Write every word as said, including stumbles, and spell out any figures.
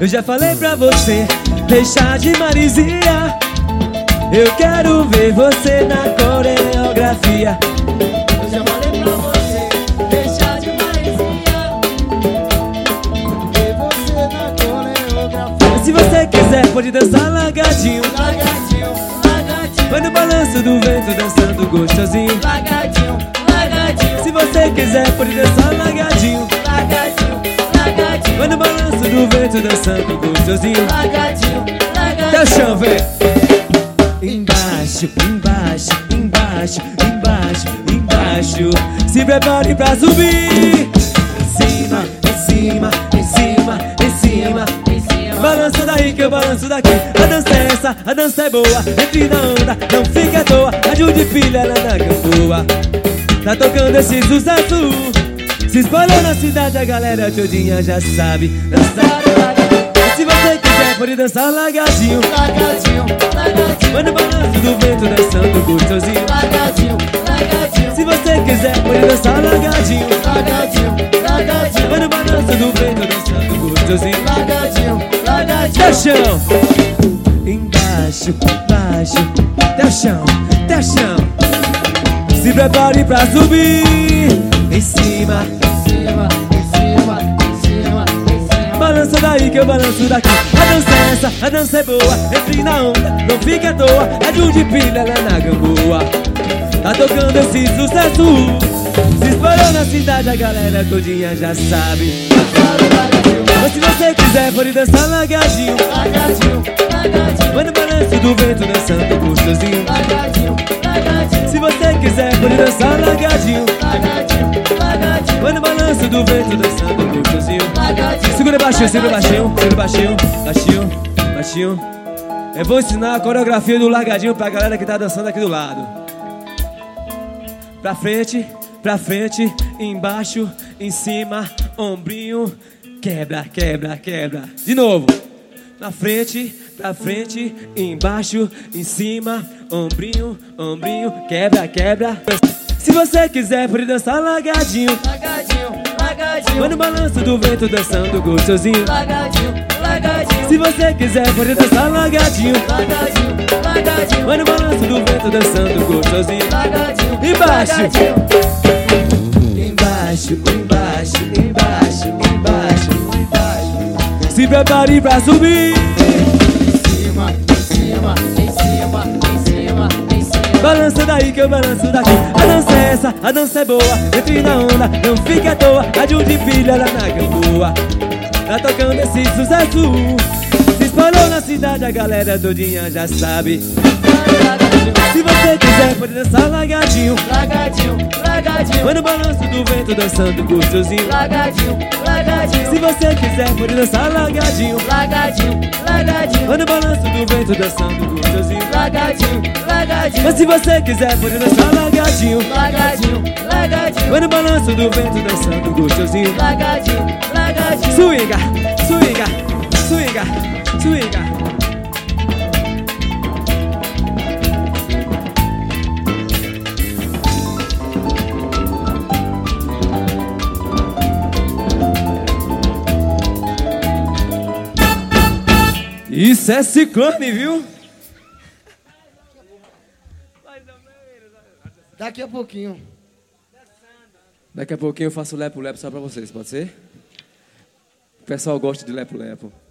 Eu já falei pra você deixar de marisia. Eu quero ver você na coreografia. Eu já falei pra você deixar de marisia. Ver você na coreografia. Se você quiser pode dançar largadinho, Largadinho, largadinho. vai no balanço do vento dançando gostosinho. Largadinho, largadinho. Se você quiser pode dançar largadinho, Largadinho, largadinho. vai no balanço do vento dançando gostosinho. Largadinho, largadinho. Até o chão, vem. Embaixo, embaixo, embaixo, embaixo, embaixo. Se prepare pra subir. Em cima, em cima, em cima, em cima. Em cima. Balança daí que eu balanço daqui. A dança é essa, a dança é boa. Entre na onda, não fica à toa. Ajude filha lá na gamboa. Tá tocando esse sucesso. Se espalhou na cidade, a galera todinha já sabe dançar. Se você quiser pode dançar largadinho, Largadinho, largadinho. vai no balanço do vento dançando gostosinho. Largadinho, largadinho. Se você quiser pode dançar largadinho, Largadinho, largadinho. vai no balanço do vento dançando gostosinho. Largadinho, largadinho. Até o chão. Embaixo, embaixo, até o chão, até o chão. Se prepare pra subir. Em cima, Em cima, em cima, em cima, em cima. balança daí que eu balanço daqui. A dança é essa, a dança é boa. Entre na onda, não fica à toa. Ajude pilha lá na gamboa. Tá tocando esse sucesso. Se espalhou na cidade, a galera todinha já sabe. Mas se você quiser pode dançar largadinho, Largadinho, largadinho. vai no balanço do vento dançando gostosinho. Largadinho, largadinho. Se você quiser pode dançar largadinho, Largadinho, largadinho. vai no balanço do vento dançando gostosinho. Largadinho. Segura baixinho, segura baixinho, segura baixinho, baixinho, baixinho. Eu vou ensinar a coreografia do largadinho pra galera que tá dançando aqui do lado. Pra frente, pra frente, embaixo, em cima, ombrinho. Quebra, quebra, quebra. De novo. Na frente, pra frente, embaixo, em cima, ombrinho, ombrinho. Quebra, quebra. Se você quiser pode dançar largadinho, Largadinho, largadinho. vai no balanço do vento dançando gostosinho. Largadinho, largadinho. Se você quiser pode dançar largadinho, Largadinho, largadinho. vai no balanço do vento dançando gostosinho. Largadinho, Embaixo. largadinho. Embaixo, embaixo, embaixo, embaixo, embaixo. Se prepare pra subir. Em cima, em cima, em cima, em cima, em cima. Balança daí que eu balanço daqui. A dança é essa, a dança é boa. Entre na onda, não fica à toa. Ajude filha lá na gamboa. Tá tocando esse sucesso. Se espalhou na cidade, a galera todinha já sabe. Se você quiser pode dançar largadinho, Largadinho, largadinho. vai no balanço do vento dançando gostosinho. Largadinho, largadinho. Se você quiser pode dançar largadinho, Largadinho, largadinho. vai no balanço do vento dançando gostosinho. Largadinho, largadinho. Mas se você quiser pode dançar largadinho, Largadinho, largadinho. vai no balanço do vento dançando gostosinho. Largadinho, largadinho. Swinga, swinga, swinga, swinga. Isso é ciclone, viu? Daqui a pouquinho. Daqui a pouquinho eu faço lepo-lepo só pra vocês, pode ser? O pessoal gosta de lepo-lepo.